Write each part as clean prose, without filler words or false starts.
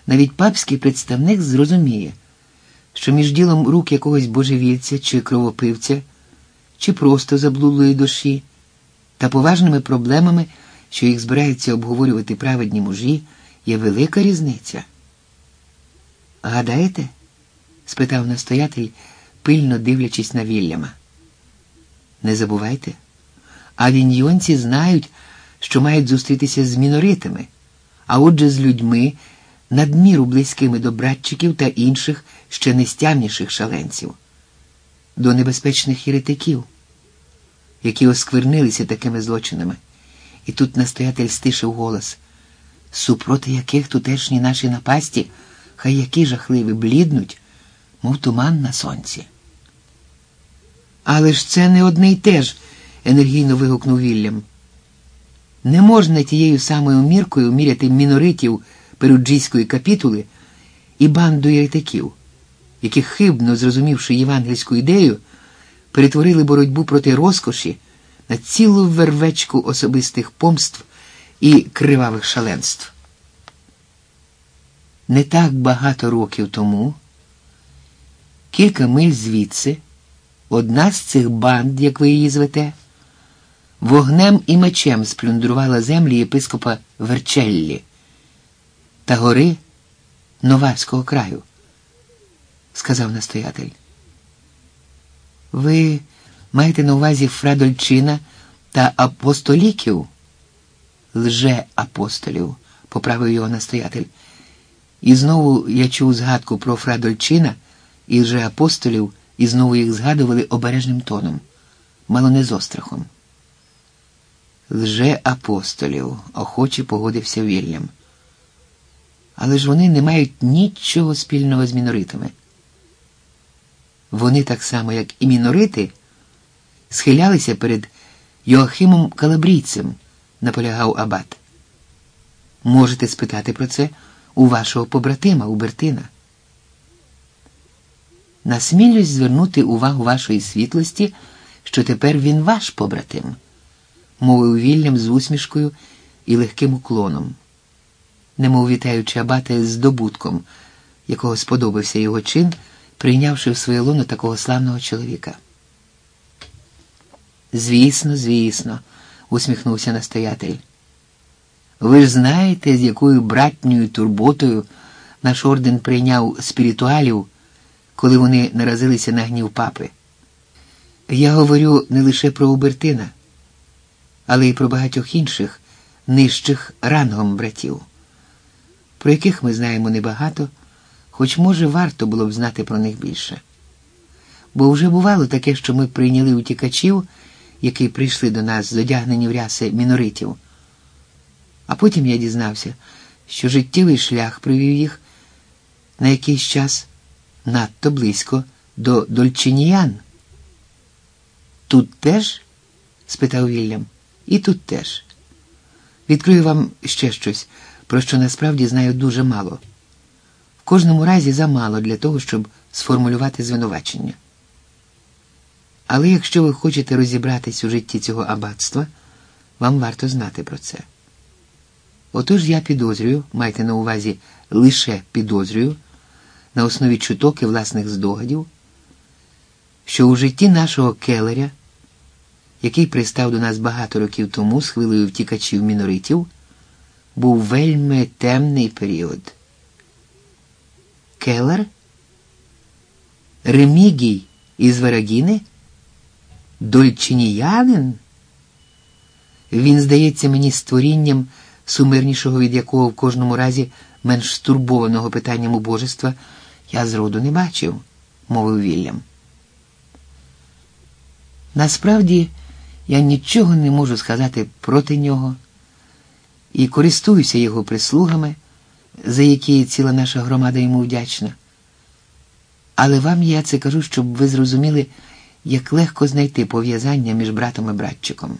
Навіть папський представник зрозуміє, що між ділом рук якогось божевільця чи кровопивця, чи просто заблудлої душі, та поважними проблемами, що їх збираються обговорювати праведні мужі, є велика різниця. «Гадаєте?» – спитав настоятель, пильно дивлячись на Вільяма. «Не забувайте, авіньйонці знають, що мають зустрітися з міноритами, а отже з людьми, надміру близькими до братчиків та інших ще нестямніших шаленців, до небезпечних єретиків, які осквернилися такими злочинами». І тут настоятель стишив голос, супроти яких тутешні наші напасті, хай які жахливі, бліднуть, мов туман на сонці. «Але ж це не одне й те ж», – енергійно вигукнув Вільям. «Не можна тією самою міркою міряти міноритів Перуджійської капітули і банду єретиків, які, хибно зрозумівши євангельську ідею, перетворили боротьбу проти розкоші на цілу вервечку особистих помств і кривавих шаленств. Не так багато років тому, кілька миль звідси, одна з цих банд, як ви її звете, вогнем і мечем сплюндрувала землі єпископа Верчеллі та гори Новарського краю», – сказав настоятель. «Ви маєте на увазі фра Дольчина та апостоліків?» «Лже-апостолів», – поправив його настоятель. І знову я чув згадку про фра Дольчина і лже-апостолів, і знову їх згадували обережним тоном, мало не з острахом. «Лже-апостолів», – охоче погодився Вільям. «Але ж вони не мають нічого спільного з міноритами. Вони так само, як і мінорити, схилялися перед Йоахимом Калабрійцем», – наполягав абат. «Можете спитати про це у вашого побратима, Убертина». «Насмілюсь звернути увагу вашої світлості, що тепер він ваш побратим», – мовив Вільям з усмішкою і легким уклоном, немов вітаючи абата з здобутком, якого сподобався його чин, прийнявши в своє лоно такого славного чоловіка. «Звісно, звісно», – усміхнувся настоятель. «Ви ж знаєте, з якою братньою турботою наш орден прийняв спіритуалів, коли вони наразилися на гнів папи. Я говорю не лише про Убертина, але й про багатьох інших, нижчих рангом братів, про яких ми знаємо небагато, хоч, може, варто було б знати про них більше. Бо вже бувало таке, що ми прийняли утікачів, які прийшли до нас зодягнені в ряси міноритів. А потім я дізнався, що життєвий шлях привів їх на якийсь час надто близько до дольчиніян». «Тут теж?» – спитав Вільям. «І тут теж. Відкрию вам ще щось, про що насправді знаю дуже мало. В кожному разі замало для того, щоб сформулювати звинувачення. Але якщо ви хочете розібратись у житті цього аббатства, вам варто знати про це. Отож я підозрюю, майте на увазі лише підозрюю, на основі чуток і власних здогадів, що у житті нашого келаря, який пристав до нас багато років тому з хвилею втікачів-міноритів, був вельми темний період. Келар? Ремігій із Варагіни? Дольчиніянин? Він здається мені створінням, сумирнішого від якого в кожному разі менш стурбованого питанням убожества я зроду не бачив, мовив Вільям. Насправді, я нічого не можу сказати проти нього і користуюся його прислугами, за які ціла наша громада йому вдячна. Але вам я це кажу, щоб ви зрозуміли, як легко знайти пов'язання між братом і братчиком.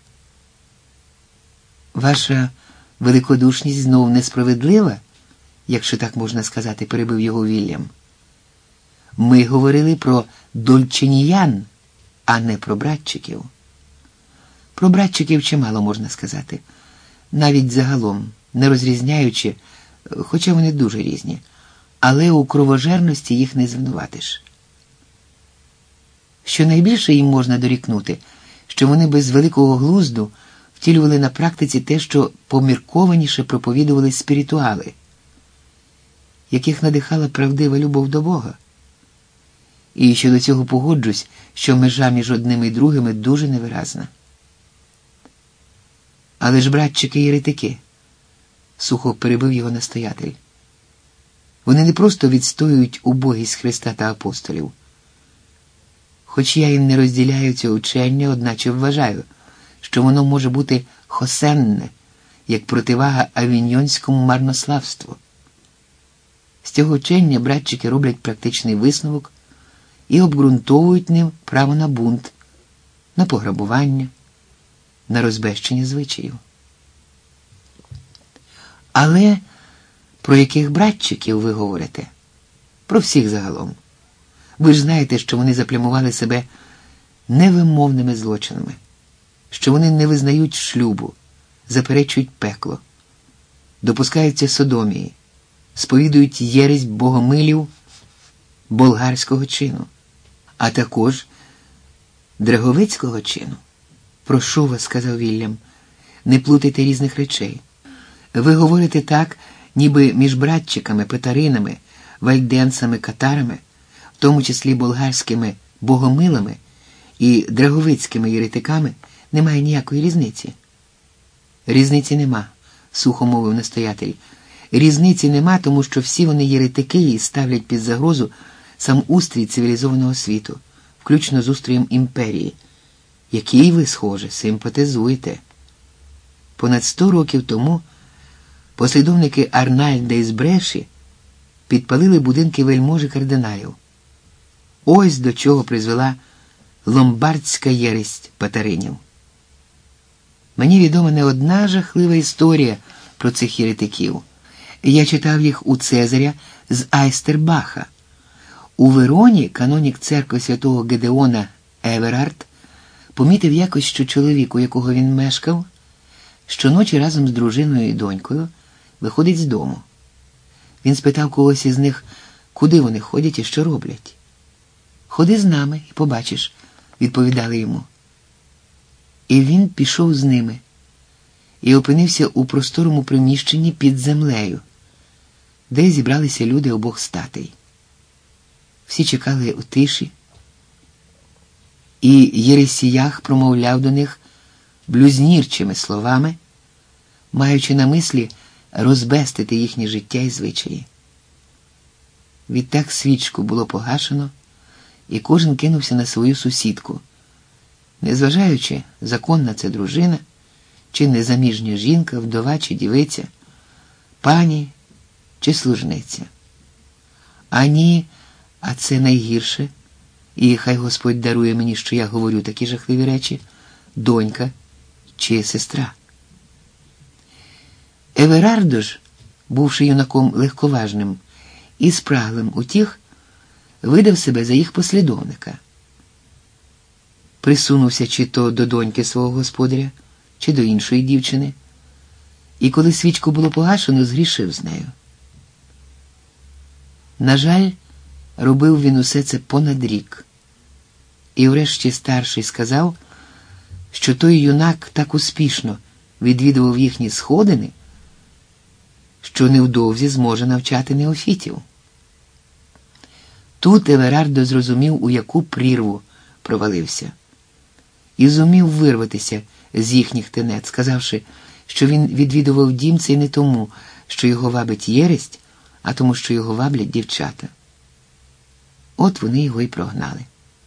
Ваша великодушність знов несправедлива, якщо так можна сказати, перебив його Вільям. Ми говорили про дольчиніян, а не про братчиків. Про братчиків чимало можна сказати, навіть загалом, не розрізняючи хоча вони дуже різні, але у кровожерності їх не звинуватиш. Що найбільше їм можна дорікнути, що вони без великого глузду втілювали на практиці те, що поміркованіше проповідували спіритуали, яких надихала правдива любов до Бога. І щодо цього погоджусь, що межа між одними і другими дуже невиразна. Але ж братчики-єретики, сухо перебив його настоятель. Вони не просто відстоюють убогість Христа та апостолів. Хоч я і не розділяю цього учення, одначе вважаю, що воно може бути хосенне, як противага авіньйонському марнославству. З цього учення братчики роблять практичний висновок і обґрунтовують ним право на бунт, на пограбування, на розбещення звичаїв. Але про яких братчиків ви говорите? Про всіх загалом. Ви ж знаєте, що вони заплямували себе невимовними злочинами, що вони не визнають шлюбу, заперечують пекло, допускаються содомії, сповідують єресь богомилів болгарського чину, а також драговицького чину. «Прошу вас», – сказав Вільям, – «не плутайте різних речей. Ви говорите так, ніби між братчиками, петаринами, вальденцами, катарами, в тому числі болгарськими богомилами і драговицькими єретиками, немає ніякої різниці». «Різниці нема», – сухо мовив настоятель. «Різниці нема, тому що всі вони єретики і ставлять під загрозу сам устрій цивілізованого світу, включно з устроєм імперії, якій ви, схоже, симпатизуєте». Понад 100 років тому послідовники Арнальда із Бреші підпалили будинки вельможі кардиналів. Ось до чого призвела ломбардська єресь патаринів. Мені відома не одна жахлива історія про цих єретиків. Я читав їх у Цезаря з Айстербаха. У Вероні канонік церкви святого Гедеона Еверард помітив якось, що чоловік, у якого він мешкав, щоночі разом з дружиною і донькою виходить з дому. Він спитав когось із них, куди вони ходять і що роблять. «Ходи з нами і побачиш», – відповідали йому. І він пішов з ними і опинився у просторому приміщенні під землею, де зібралися люди обох статей. Всі чекали у тиші, і єресіях промовляв до них блюзнірчими словами, маючи на мислі розбестити їхнє життя і звичаї. Відтак свічку було погашено, і кожен кинувся на свою сусідку, незважаючи, законна це дружина, чи незаміжня жінка, вдова чи дівиця, пані чи служниця. А це найгірше, і хай Господь дарує мені, що я говорю такі жахливі речі, донька чи сестра. Еверардо ж, бувши юнаком легковажним і спраглим утіх, видав себе за їх послідовника. Присунувся чи то до доньки свого господаря, чи до іншої дівчини, і коли свічку було погашено, згрішив з нею. На жаль, робив він усе це понад рік. І врешті старший сказав, що той юнак так успішно відвідував їхні сходини, що невдовзі зможе навчати неофітів. Тут Еверардо зрозумів, у яку прірву провалився, і зумів вирватися з їхніх тенет, сказавши, що він відвідував дім цей не тому, що його вабить єресь, а тому, що його ваблять дівчата. От вони його і прогнали.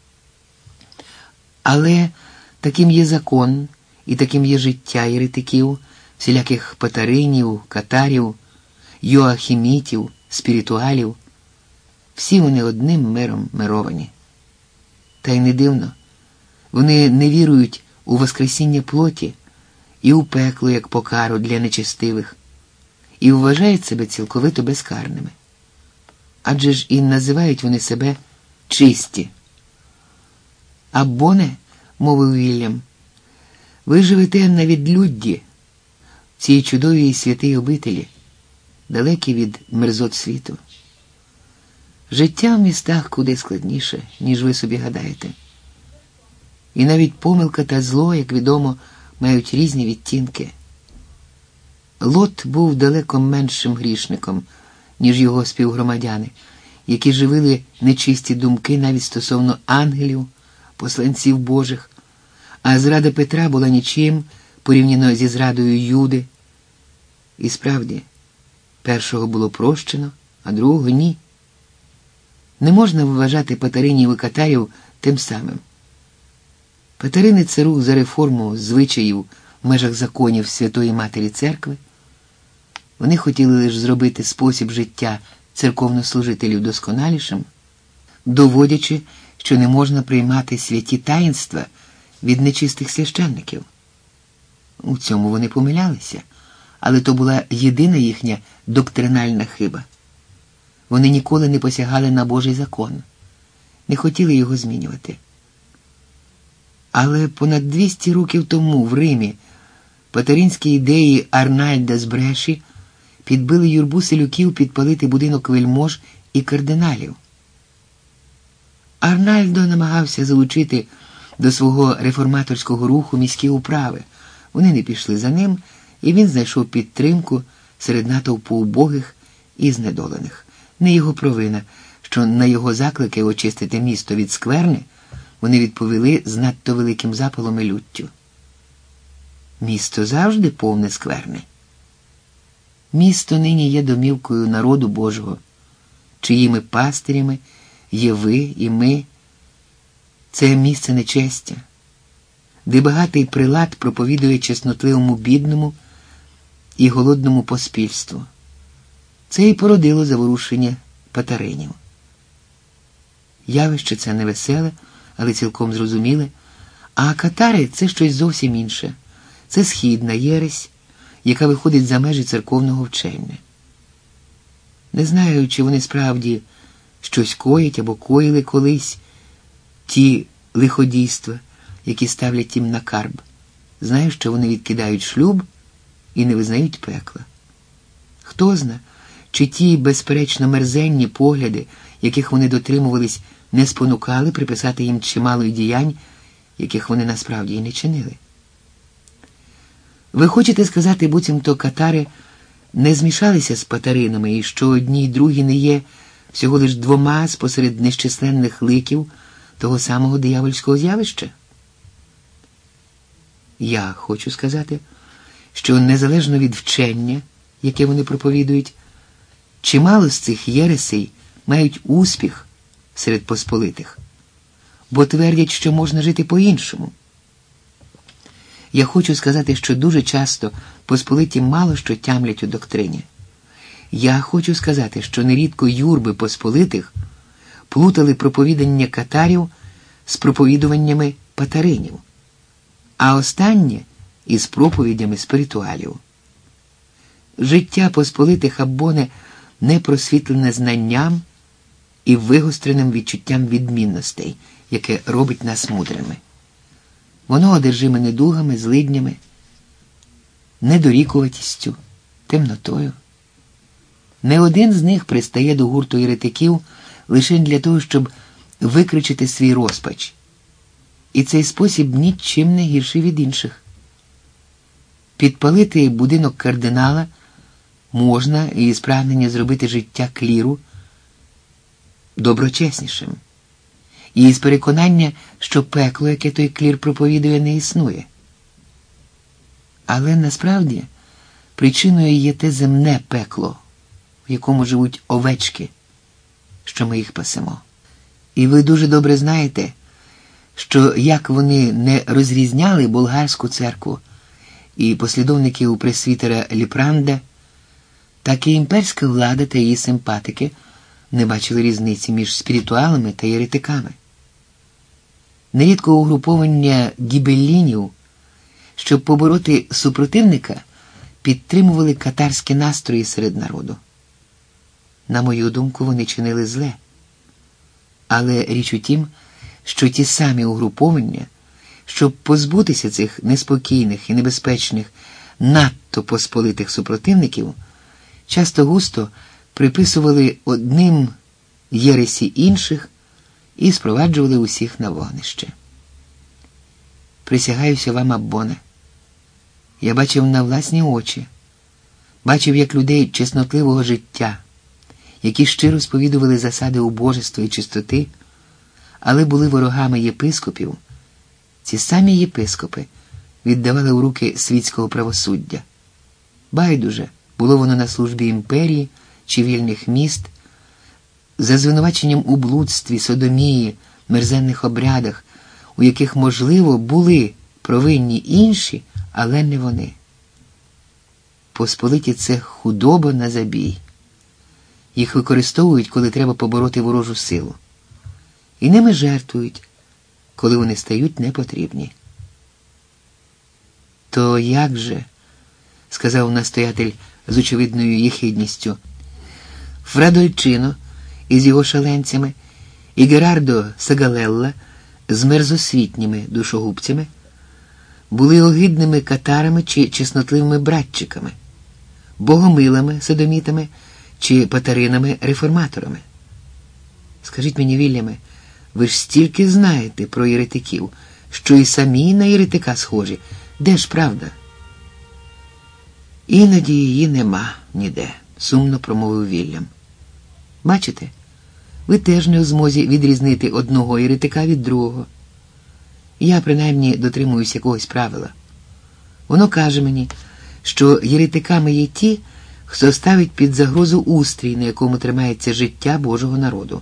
Але таким є закон, і таким є життя єретиків, всіляких патаринів, катарів, йоахімітів, спіритуалів. Всі вони одним миром мировані. Та й не дивно. Вони не вірують у воскресіння плоті і у пекло як покару для нечестивих, і вважають себе цілковито безкарними. Адже ж і називають вони себе чисті. «Абоне», – мовив Вільям, – «ви живете на відлюдді в цій чудовій святій обителі, далекі від мерзот світу. Життя в містах куди складніше, ніж ви собі гадаєте. І навіть помилка та зло, як відомо, мають різні відтінки. Лот був далеко меншим грішником, ніж його співгромадяни, які живили нечисті думки навіть стосовно ангелів, посланців Божих, а зрада Петра була нічим порівняно зі зрадою Юди. І справді, першого було прощено, а другого ні. Не можна вважати патаринів і катарів тим самим. Патарини – це рух за реформу звичаїв в межах законів Святої Матері Церкви. Вони хотіли лише зробити спосіб життя церковнослужителів досконалішим, доводячи, що не можна приймати святі таїнства від нечистих священників. У цьому вони помилялися, але то була єдина їхня доктринальна хиба. Вони ніколи не посягали на Божий закон, не хотіли його змінювати. Але понад 200 років тому в Римі патеринські ідеї Арнальда з Бреші підбили юрбу селюків підпалити будинок вельмож і кардиналів. Арнальдо намагався залучити до свого реформаторського руху міські управи. Вони не пішли за ним, і він знайшов підтримку серед натовпу убогих і знедолених. Не його провина, що на його заклики очистити місто від скверни вони відповіли з надто великим запалом і люттю. Місто завжди повне скверни. Місто нині є домівкою народу Божого, чиїми пастирями є ви і ми. Це місце нечестя, де багатий прилад проповідує чеснотливому бідному і голодному поспільству. Це і породило заворушення патаринів. Явище це невеселе, але цілком зрозуміле, а катари – це щось зовсім інше. Це східна єресь, яка виходить за межі церковного вчення. Не знаю, чи вони справді щось коять або коїли колись ті лиходійства, які ставлять їм на карб. Знаю, що вони відкидають шлюб і не визнають пекла. Хто зна, чи ті, безперечно, мерзенні погляди, яких вони дотримувались, не спонукали приписати їм чимало діянь, яких вони насправді й не чинили. Ви хочете сказати, буцімто катари не змішалися з патаринами, і що одні й другі не є всього лиш двома спосеред нещисленних ликів того самого диявольського з'явища? Я хочу сказати, що незалежно від вчення, яке вони проповідують, чимало з цих єресей мають успіх серед посполитих, бо твердять, що можна жити по-іншому. Я хочу сказати, що дуже часто посполиті мало що тямлять у доктрині. Я хочу сказати, що нерідко юрби посполитих плутали проповідання катарів з проповідуваннями патаринів, а останнє із проповідями спиритуалів. Життя посполитих абоне не просвітлене знанням і вигостреним відчуттям відмінностей, яке робить нас мудрими. Воно одержиме недугами, злиднями, недорікуватістю, темнотою. Не один з них пристає до гурту єретиків лише для того, щоб викричити свій розпач. І цей спосіб нічим не гірший від інших. Підпалити будинок кардинала можна і з прагнення зробити життя кліру доброчеснішим. І з переконання, що пекло, яке той клір проповідує, не існує. Але насправді причиною є те земне пекло, в якому живуть овечки, що ми їх пасемо. І ви дуже добре знаєте, що як вони не розрізняли болгарську церкву і послідовників пресвітера Ліпранда, так і імперська влада та її симпатики не бачили різниці між спіритуалами та єретиками. Нерідко угруповання гібеллінів, щоб побороти супротивника, підтримували катарські настрої серед народу. На мою думку, вони чинили зле. Але річ у тім, що ті самі угруповання, щоб позбутися цих неспокійних і небезпечних, надто посполитих супротивників, часто густо приписували одним єресі інших і спроваджували усіх на вогнище. Присягаюся вам, Аббоне, я бачив на власні очі, бачив, як людей чеснотливого життя, які щиро сповідували засади убожества і чистоти, але були ворогами єпископів, ці самі єпископи віддавали у руки світського правосуддя. Байдуже, було воно на службі імперії чи вільних міст, за звинуваченням у блудстві, содомії, мерзенних обрядах, у яких, можливо, були провинні інші, але не вони. Посполиті – це худоба на забій. Їх використовують, коли треба побороти ворожу силу. І ними жертвують, коли вони стають непотрібні. «То як же?» – сказав настоятель з очевидною єхидністю. Фрадольчино із його шаленцями і Герардо Сагалелла з мерзосвітніми душогубцями були огидними катарами чи чеснотливими братчиками, богомилами, содомітами чи патаринами-реформаторами. Скажіть мені, Вільяме, ви ж стільки знаєте про єретиків, що і самі на єретика схожі. Де ж правда? Іноді її нема ніде, сумно промовив Вільям. Бачите, ви теж не у змозі відрізнити одного єретика від другого. Я, принаймні, дотримуюсь якогось правила. Воно каже мені, що єретиками є ті, хто ставить під загрозу устрій, на якому тримається життя Божого народу.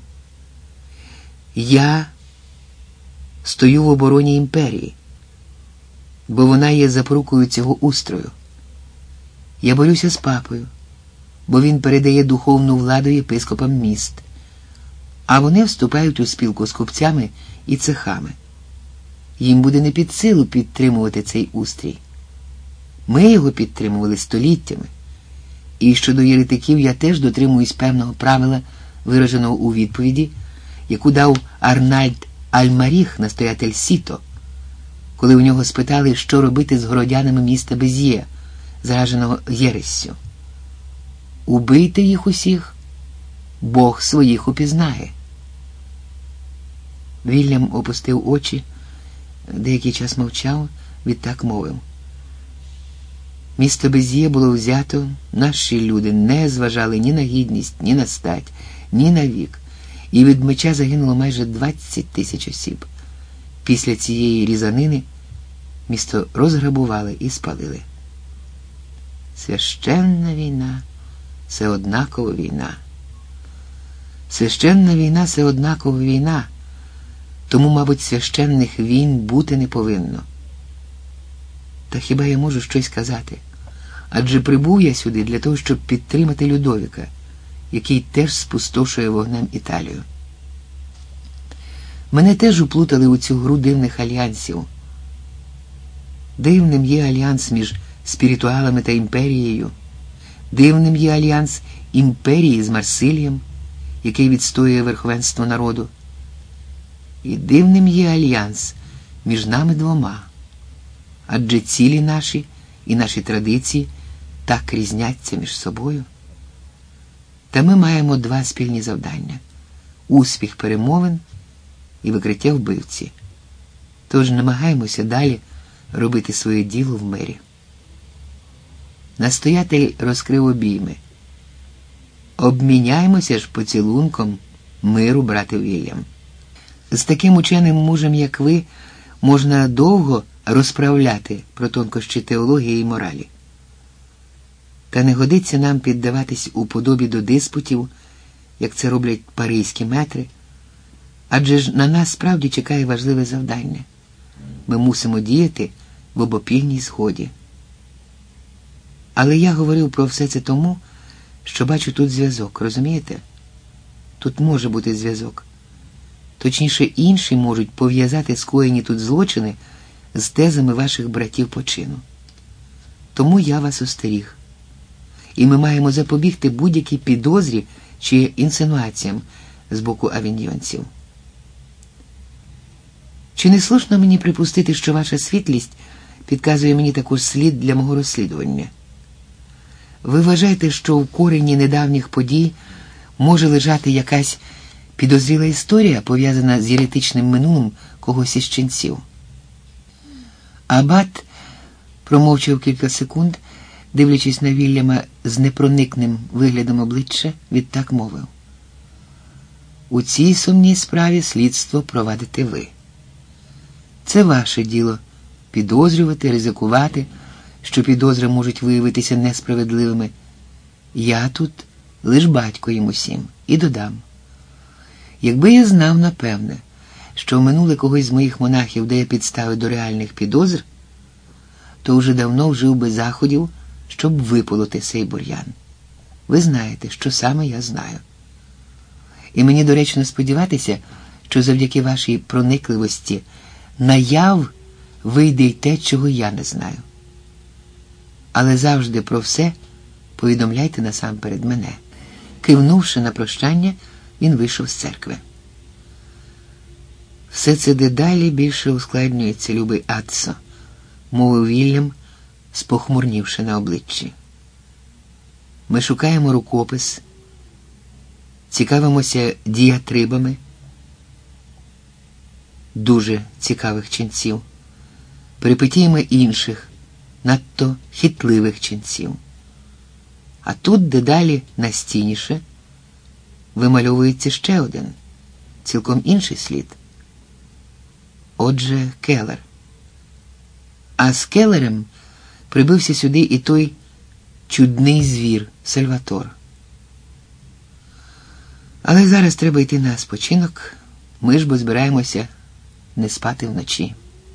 Я стою в обороні імперії, бо вона є запорукою цього устрою. Я борюся з папою, бо він передає духовну владу єпископам міст, а вони вступають у спілку з купцями і цехами. Їм буде не під силу підтримувати цей устрій. Ми його підтримували століттями. І щодо єретиків я теж дотримуюсь певного правила, вираженого у відповіді, яку дав Арнальд Альмаріх, настоятель Сіто, коли у нього спитали, що робити з городянами міста Без'є, зараженого єрессю. Убийте їх усіх, Бог своїх упізнає. Вільям опустив очі, деякий час мовчав, відтак мовив. Місто Без'є було взято, наші люди не зважали ні на гідність, ні на стать, ні на вік, і від меча загинуло майже 20 тисяч осіб. Після цієї різанини місто розграбували і спалили. Священна війна – це однаково війна. Священна війна – це однаково війна, тому, мабуть, священних війн бути не повинно. Та хіба я можу щось сказати? Адже прибув я сюди для того, щоб підтримати Людовіка, який теж спустошує вогнем Італію. Мене теж уплутали у цю гру дивних альянсів. Дивним є альянс між спіритуалами та імперією. Дивним є альянс імперії з Марсилієм, який відстоює верховенство народу. І дивним є альянс між нами двома. Адже цілі наші і наші традиції так різняться між собою. Та ми маємо два спільні завдання – успіх перемовин і викриття вбивці. Тож намагаємося далі робити своє діло в мирі. Настоятель розкрив обійми. Обміняємося ж поцілунком миру, брате Вільям. З таким ученим мужем, як ви, можна довго розправляти про тонкощі теології і моралі. Та не годиться нам піддаватись у подобі до диспутів, як це роблять паризькі метри, адже ж на нас справді чекає важливе завдання. Ми мусимо діяти в обопільній згоді. Але я говорив про все це тому, що бачу тут зв'язок, розумієте? Тут може бути зв'язок. Точніше, інші можуть пов'язати скоєні тут злочини з тезами ваших братів по чину. Тому я вас остеріг. І ми маємо запобігти будь-якій підозрі чи інсинуаціям з боку авіньйонців. Чи не слушно мені припустити, що ваша світлість підказує мені також слід для мого розслідування? Ви вважаєте, що в корені недавніх подій може лежати якась підозріла історія, пов'язана з єретичним минулим когось із ченців? Абат промовчав кілька секунд, дивлячись на Вільяма з непроникним виглядом обличчя, відтак мовив: у цій сумній справі слідство провадите ви. Це ваше діло – підозрювати, ризикувати, що підозри можуть виявитися несправедливими. Я тут лиш батько їм усім. І додам: якби я знав, напевне, що в минуле когось з моїх монахів дає підстави до реальних підозр, то вже давно вжив би заходів, щоб виполоти сей бур'ян. Ви знаєте, що саме я знаю. І мені доречно сподіватися, що завдяки вашій проникливості наяв вийде й те, чого я не знаю. Але завжди про все повідомляйте насамперед мене. Кивнувши на прощання, він вийшов з церкви. Все це дедалі більше ускладнюється, любий Аццо, мовив Вільям, спохмурнівши на обличчі. Ми шукаємо рукопис, цікавимося діатрибами дуже цікавих ченців, перипетіями інших, надто хитливих ченців. А тут дедалі настійніше вимальовується ще один, цілком інший слід. Отже, Келер. А з Келерем прибився сюди і той чудний звір Сальватор. Але зараз треба йти на спочинок, ми ж бо збираємося не спати вночі.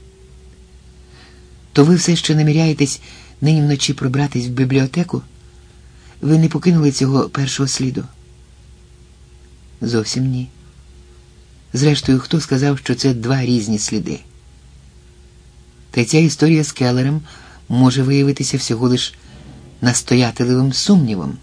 То ви все ще наміряєтесь нині вночі пробратись в бібліотеку? Ви не покинули цього першого сліду? Зовсім ні. Зрештою, хто сказав, що це два різні сліди? Та ця історія з Келером може виявитися всього лиш настоятливим сумнівом.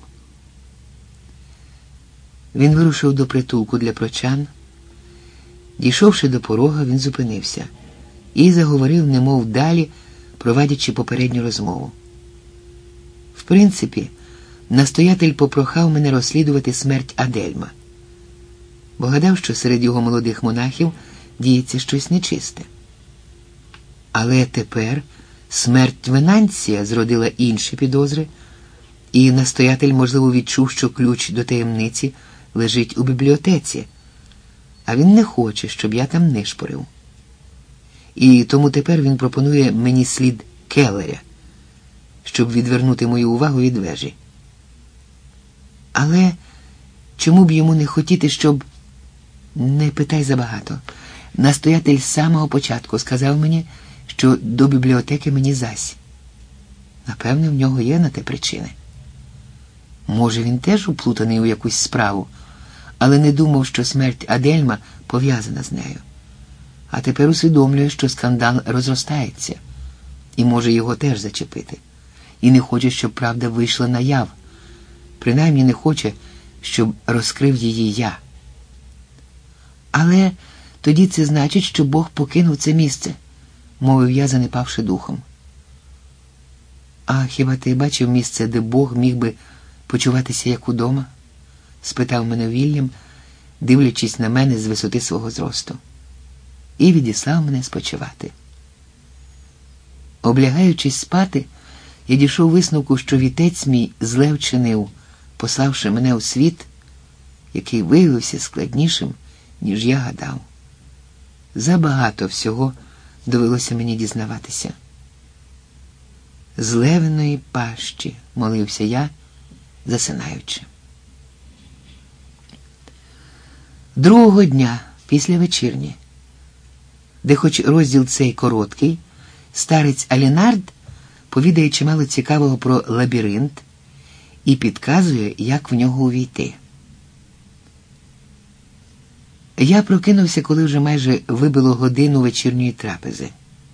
Він вирушив до притулку для прочан. Дійшовши до порога, він зупинився і заговорив, немов далі, провадячи попередню розмову. В принципі, настоятель попрохав мене розслідувати смерть Адельма, бо гадав, що серед його молодих монахів діється щось нечисте. Але тепер смерть Венанція зродила інші підозри, і настоятель, можливо, відчув, що ключ до таємниці лежить у бібліотеці, а він не хоче, щоб я там нишпорив. І тому тепер він пропонує мені слід Келлеря, щоб відвернути мою увагу від вежі. Але чому б йому не хотіти, щоб... Не питай забагато. Настоятель з самого початку сказав мені, що до бібліотеки мені зась. Напевне, в нього є на те причини. Може, він теж уплутаний у якусь справу, але не думав, що смерть Адельма пов'язана з нею. А тепер усвідомлює, що скандал розростається, і може його теж зачепити. І не хоче, щоб правда вийшла наяв. Принаймні не хоче, щоб розкрив її я. Але тоді це значить, що Бог покинув це місце, мовив я, занепавши духом. А хіба ти бачив місце, де Бог міг би почуватися як удома? Спитав мене Вільям, дивлячись на мене з висоти свого зросту. І відіслав мене спочивати. Облягаючись спати, я дійшов висновку, що вітець мій зле вчинив, пославши мене у світ, який виявився складнішим, ніж я гадав. Забагато всього довелося мені дізнаватися. З левиної пащі, молився я, засинаючи. Другого дня, після вечірні, де хоч розділ цей короткий, старець Алінард повідає чимало цікавого про лабіринт і підказує, як в нього увійти. Я прокинувся, коли вже майже вибило годину вечірньої трапези.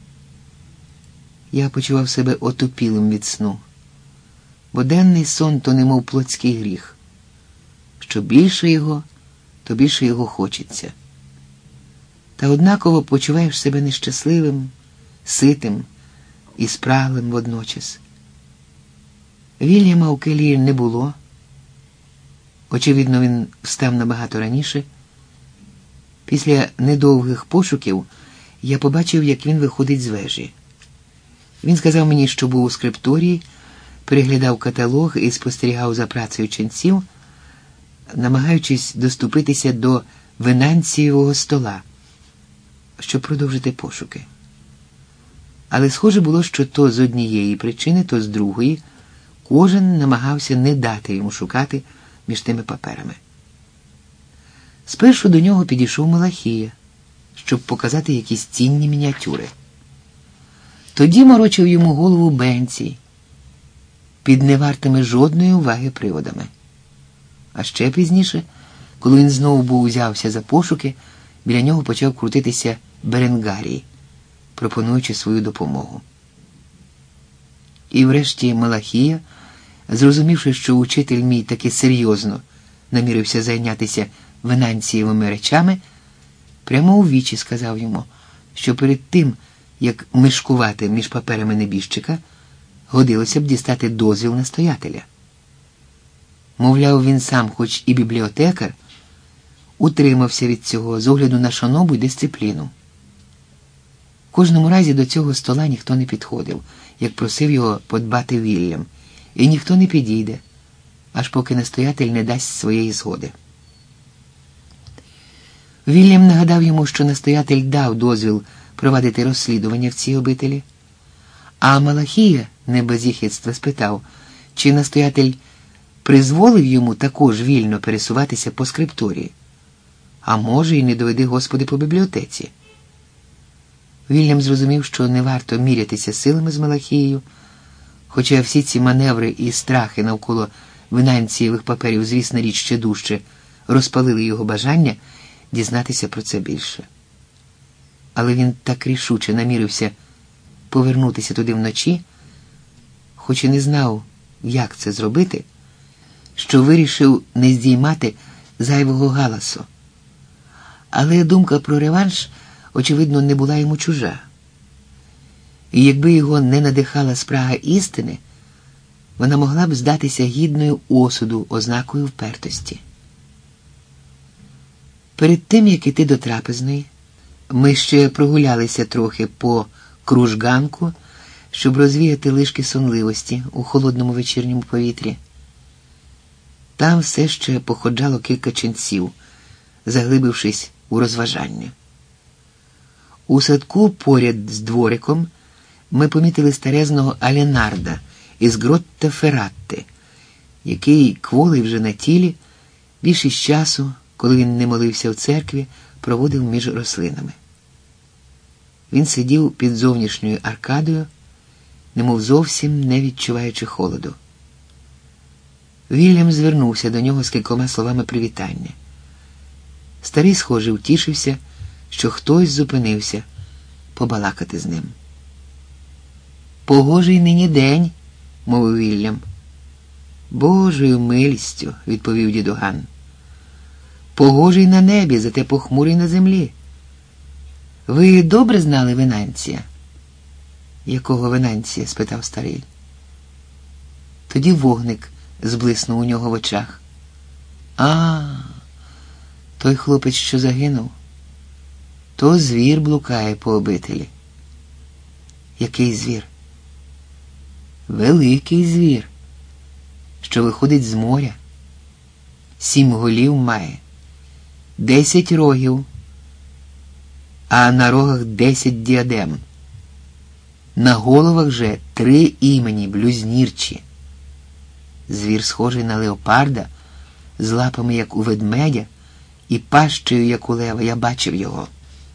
Я почував себе отупілим від сну, бо денний сон то немов плотський гріх. Що більше його, то більше його хочеться. Та однаково почуваєш себе нещасливим, ситим і спраглим водночас. Вільяма у келії не було. Очевидно, він встав набагато раніше. Після недовгих пошуків я побачив, як він виходить з вежі. Він сказав мені, що був у скрипторії, переглядав каталог і спостерігав за працею ченців, намагаючись доступитися до Венанцієвого стола, щоб продовжити пошуки. Але схоже було, що то з однієї причини, то з другої кожен намагався не дати йому шукати між тими паперами. Спершу до нього підійшов Малахія, щоб показати якісь цінні мініатюри. Тоді морочив йому голову Бенці під невартими жодної уваги приводами. А ще пізніше, коли він знову був узявся за пошуки, біля нього почав крутитися Беренгарій, пропонуючи свою допомогу. І врешті Малахія, зрозумівши, що учитель мій таки серйозно намірився зайнятися Венанцієвими речами, прямо у вічі сказав йому, що перед тим, як мишкувати між паперами небіжчика, годилося б дістати дозвіл настоятеля. Мовляв, він сам, хоч і бібліотекар, утримався від цього з огляду на шанобу й дисципліну. В кожному разі до цього стола ніхто не підходив, як просив його подбати Вільям, і ніхто не підійде, аж поки настоятель не дасть своєї згоди. Вільям нагадав йому, що настоятель дав дозвіл провадити розслідування в цій обителі, а Малахія не без єхидства спитав, чи настоятель призволив йому також вільно пересуватися по скрипторії, а може, і не доведи Господи по бібліотеці. Вільям зрозумів, що не варто мірятися силами з Малахією, хоча всі ці маневри і страхи навколо Венанцієвих паперів, звісна річ, ще дужче розпалили його бажання дізнатися про це більше. Але він так рішуче намірився повернутися туди вночі, хоч і не знав, як це зробити, що вирішив не здіймати зайвого галасу. Але думка про реванш, очевидно, не була йому чужа. І якби його не надихала спрага істини, вона могла б здатися гідною осуду, ознакою впертості. Перед тим, як іти до трапезної, ми ще прогулялися трохи по кружганку, щоб розвіяти лишки сонливості у холодному вечірньому повітрі. Там все ще походжало кілька ченців, заглибившись у розважання. У садку поряд з двориком ми помітили старезного Алінарда із Гротта Ферратти, який, кволий вже на тілі, більшість часу, коли він не молився в церкві, проводив між рослинами. Він сидів під зовнішньою аркадою, немов зовсім не відчуваючи холоду. Вільям звернувся до нього з кількома словами привітання. Старий, схоже, втішився, що хтось зупинився побалакати з ним. «Погожий нині день», – мовив Вільям. «Божою милістю», – відповів дідуган. «Погожий на небі, зате похмурий на землі. Ви добре знали Венанція?» «Якого Венанція?» – спитав старий. Тоді вогник зблиснув у нього в очах. «А, той хлопець, що загинув, то звір блукає по обителі». «Який звір?» «Великий звір, що виходить з моря. 7 голів має, 10 рогів, а на рогах 10 діадем. На головах же 3 імені блюзнірчі. Звір схожий на леопарда, з лапами, як у ведмедя, і пащею, як у лева. Я бачив його».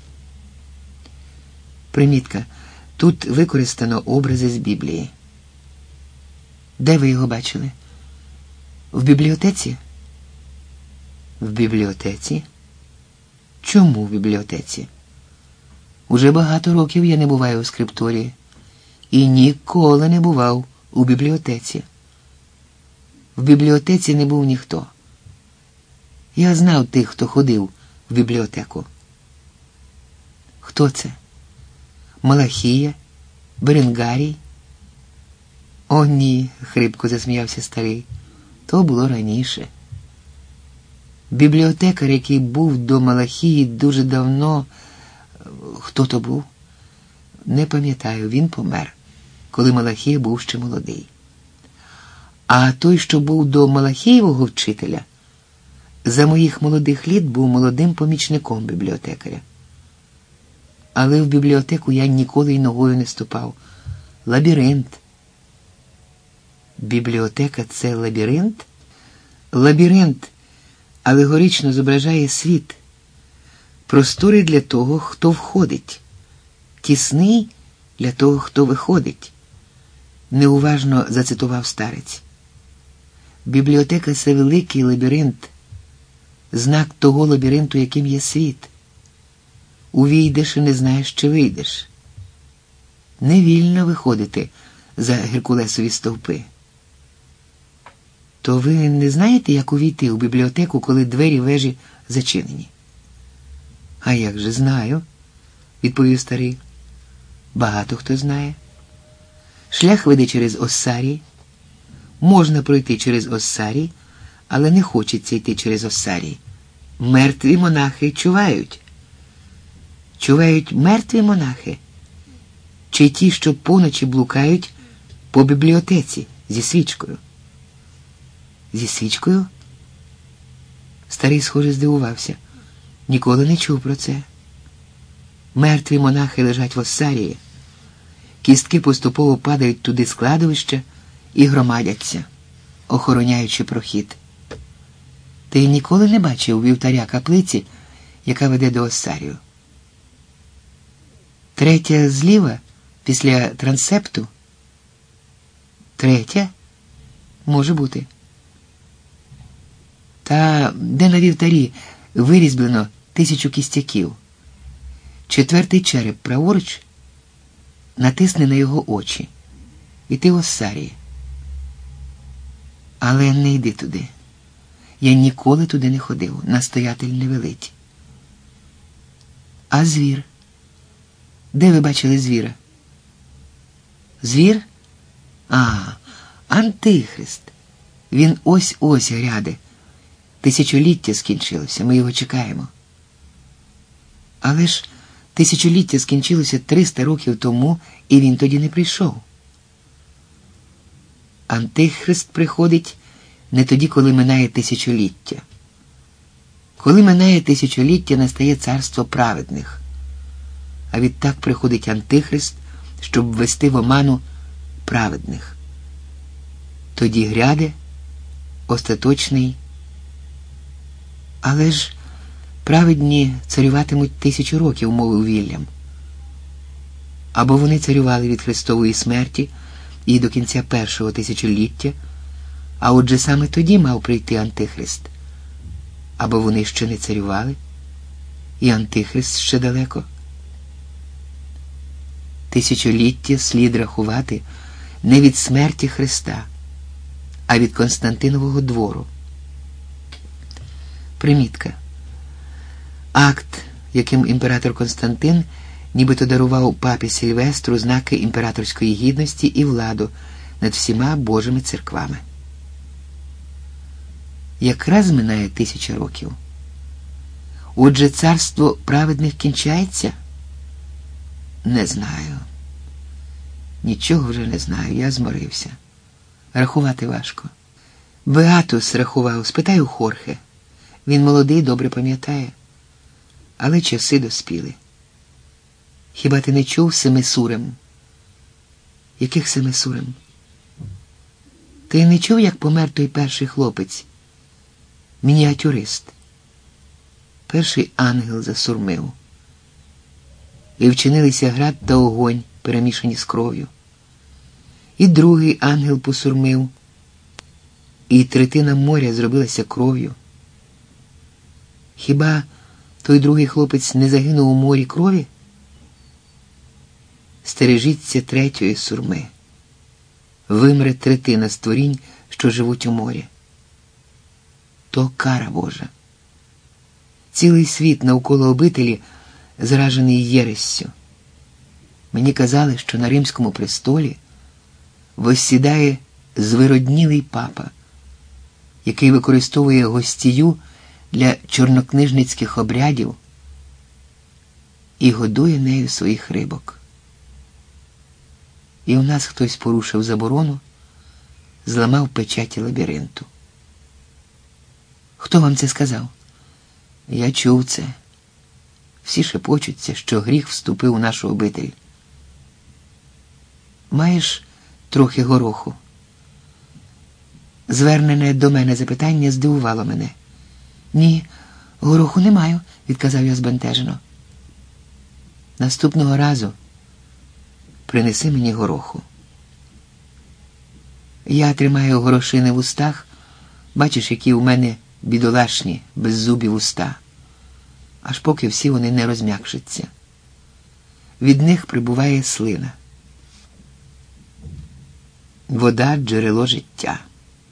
Примітка. Тут використано образи з Біблії. «Де ви його бачили?» «В бібліотеці?» «В бібліотеці? Чому в бібліотеці? Уже багато років я не буваю у скрипторії і ніколи не бував у бібліотеці. В бібліотеці не був ніхто. Я знав тих, хто ходив в бібліотеку». «Хто це? Малахія? Беренгарій?» О, ні, хрипко засміявся старий. То було раніше. Бібліотекар, який був до Малахії дуже давно... Хто то був? Не пам'ятаю, він помер, коли Малахія був ще молодий. А той, що був до Малахієвого вчителя, за моїх молодих літ був молодим помічником бібліотекаря. Але в бібліотеку я ніколи й ногою не ступав. Лабіринт. Бібліотека – це лабіринт? Лабіринт алегорично зображає світ. Просторий для того, хто входить. Тісний для того, хто виходить. Неуважно зацитував старець. Бібліотека – це великий лабіринт. Знак того лабіринту, яким є світ. Увійдеш і не знаєш, чи вийдеш. Не вільно виходити за Геркулесові стовпи. То ви не знаєте, як увійти у бібліотеку, коли двері вежі зачинені? А як же знаю, відповів старий. Багато хто знає. Шлях веде через Оссарій. Можна пройти через Оссарій, але не хочеться йти через Оссарій. Мертві монахи чувають. Чувають мертві монахи? Чи ті, що поночі блукають по бібліотеці зі свічкою? Зі свічкою? Старий, схоже, здивувався. Ніколи не чув про це. Мертві монахи лежать в Оссарії. Кістки поступово падають туди з кладовища і громадяться, охороняючи прохід. Ти ніколи не бачив вівтаря каплиці, яка веде до Оссарію? Третя зліва, після трансепту? Третя? Може бути. Та де на вівтарі вирізблено 1000 кістяків. 4-й череп праворуч, натисни на його очі. І ти в Оссарії. Але не йди туди. Я ніколи туди не ходив, настоятель не велить. А звір? Де ви бачили звіра? Звір? Антихрист. Він ось-ось гряде. 1000-ліття скінчилося, ми його чекаємо. Але ж 1000-ліття скінчилося 300 років тому, і він тоді не прийшов. Антихрист приходить не тоді, коли минає 1000-ліття. Коли минає 1000-ліття, настає царство праведних. А відтак приходить Антихрист, щоб ввести в оману праведних. Тоді гряде остаточний. Але ж праведні царюватимуть 1000 років, мовив Вільям. Або вони царювали від Христової смерті і до кінця першого 1000-ліття, а отже саме тоді мав прийти Антихрист. Або вони ще не царювали, і Антихрист ще далеко. 1000-ліття слід рахувати не від смерті Христа, а від Константинового двору. Примітка. Акт, яким імператор Константин нібито дарував папі Сильвестру знаки імператорської гідності і владу над всіма Божими церквами. Якраз минає 1000 років. Отже, царство праведних кінчається? Не знаю. Нічого вже не знаю, я зморився. Рахувати важко. Беатус рахував, спитай у Хорхе. Він молодий, добре пам'ятає. Але часи доспіли. Хіба ти не чув 7 сурем? Яких 7 сурем? Ти не чув, як помер той перший хлопець? Мініатюрист. Перший ангел засурмив. І вчинилися град та огонь, перемішані з кров'ю. І другий ангел посурмив. І третина моря зробилася кров'ю. Хіба той другий хлопець не загинув у морі крові? Стережіться третьої сурми. Вимре третина створінь, що живуть у морі. То кара Божа. Цілий світ навколо обителі заражений єрессю. Мені казали, що на Римському престолі воссідає звироднілий папа, який використовує гостію для чорнокнижницьких обрядів і годує нею своїх рибок. І в нас хтось порушив заборону, зламав печаті лабіринту. Хто вам це сказав? Я чув це. Всі шепочуться, що гріх вступив у нашу обитель. Маєш трохи гороху? Звернене до мене запитання здивувало мене. Ні, гороху не маю, відказав я збентежено. Наступного разу принеси мені гороху. Я тримаю горошини в устах, бачиш, які у мене бідолашні, беззубі вуста, аж поки всі вони не розм'якшаться. Від них прибуває слина. Вода – джерело життя.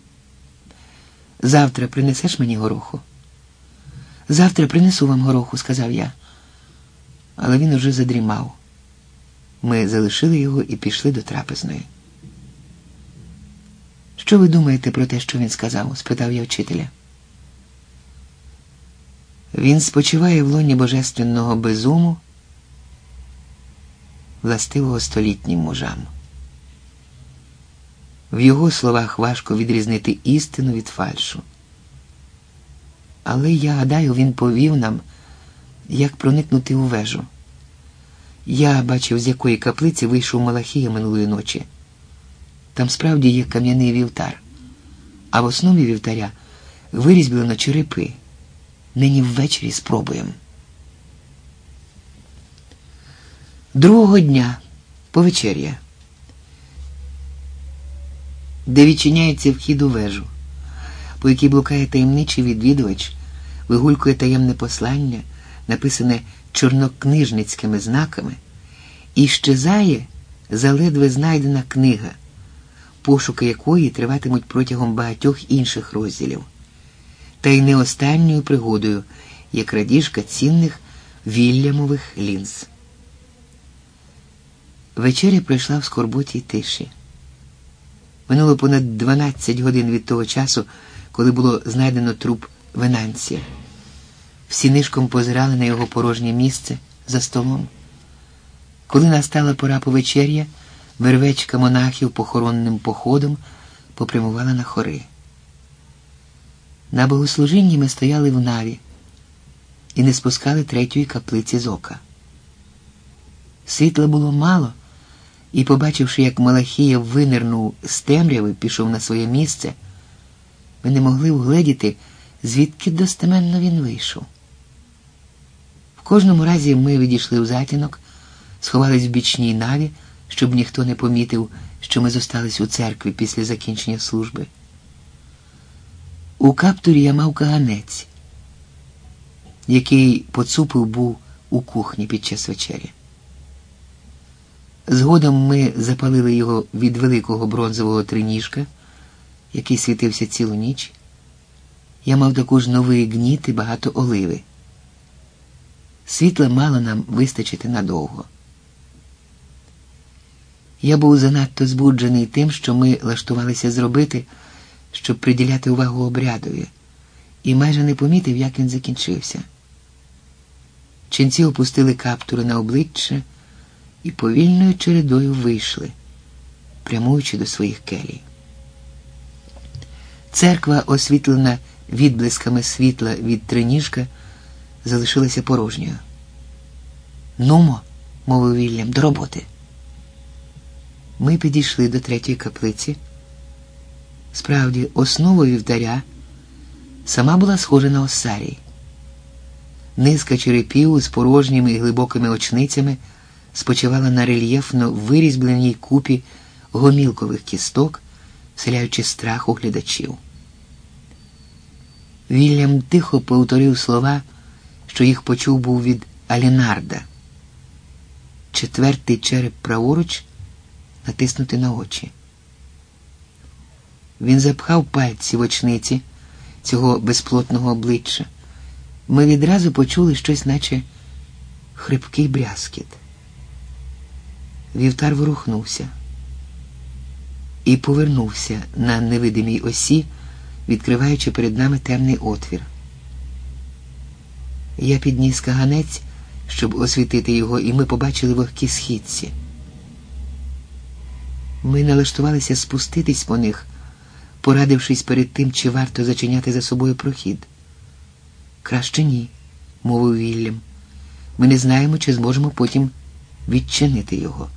Завтра принесеш мені гороху? Завтра принесу вам гороху, сказав я. Але він уже задрімав. Ми залишили його і пішли до трапезної. Що ви думаєте про те, що він сказав? Спитав я вчителя. Він спочиває в лоні божественного безуму, властивого столітнім мужам. В його словах важко відрізнити істину від фальшу. Але я гадаю, він повів нам, як проникнути у вежу. Я бачив, з якої каплиці вийшов Малахія минулої ночі. Там справді є кам'яний вівтар, а в основі вівтаря вирізблено черепи. Нині ввечері спробуємо. Другого дня, повечеря, де відчиняється вхід у вежу, по якій блукає таємничий відвідувач, вигулькує таємне послання, написане чорнокнижницькими знаками, і щезає заледве знайдена книга, пошуки якої триватимуть протягом багатьох інших розділів. Та й не останньою пригодою є крадіжка цінних Вільямових лінз. Вечеря пройшла в скорботі й тиші. Минуло понад 12 годин від того часу, коли було знайдено труп Венанція. Всі нишком позирали на його порожнє місце за столом. Коли настала пора повечеря, вервечка монахів похоронним походом попрямувала на хори. На богослужінні ми стояли в наві і не спускали третьої каплиці з ока. Світла було мало, і, побачивши, як Малахія винирнув з темряви, пішов на своє місце, ми не могли вгледіти, звідки достеменно він вийшов. В кожному разі ми відійшли в затінок, сховались в бічній наві, щоб ніхто не помітив, що ми зостались у церкві після закінчення служби. У каптурі я мав каганець, який поцупив був у кухні під час вечері. Згодом ми запалили його від великого бронзового триніжка, який світився цілу ніч. Я мав також новий гніт і багато оливи. Світла мало нам вистачити надовго. Я був занадто збуджений тим, що ми лаштувалися зробити, щоб приділяти увагу обрядові, і майже не помітив, як він закінчився. Ченці опустили каптури на обличчя і повільною чередою вийшли, прямуючи до своїх келій. Церква, освітлена відблисками світла від триніжка, залишилася порожньою. «Нумо», – мовив Вільям, – «до роботи». Ми підійшли до третьої каплиці. Справді, основа вівтаря сама була схожа на осарій. Низка черепів з порожніми і глибокими очницями спочивала на рельєфно вирізбленій купі гомілкових кісток, вселяючи страх у глядачів. Вільям тихо повторив слова, що їх почув був від Алінарда. Четвертий череп праворуч натиснути на очі. Він запхав пальці в очниці цього безплотного обличчя. Ми відразу почули щось, наче хрипкий брязкіт. Вівтар ворухнувся. і повернувся на невидимій осі, відкриваючи перед нами темний отвір. Я підніс каганець, щоб освітити його, і ми побачили вогкі східці. Ми налаштувалися спуститись по них, порадившись перед тим, чи варто зачиняти за собою прохід. «Краще ні», – мовив Вільям. «Ми не знаємо, чи зможемо потім відчинити його.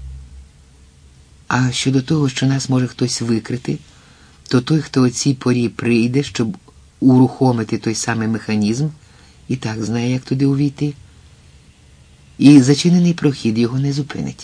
А щодо того, що нас може хтось викрити, то той, хто о цій порі прийде, щоб урухомити той самий механізм, і так знає, як туди увійти. І зачинений прохід його не зупинить».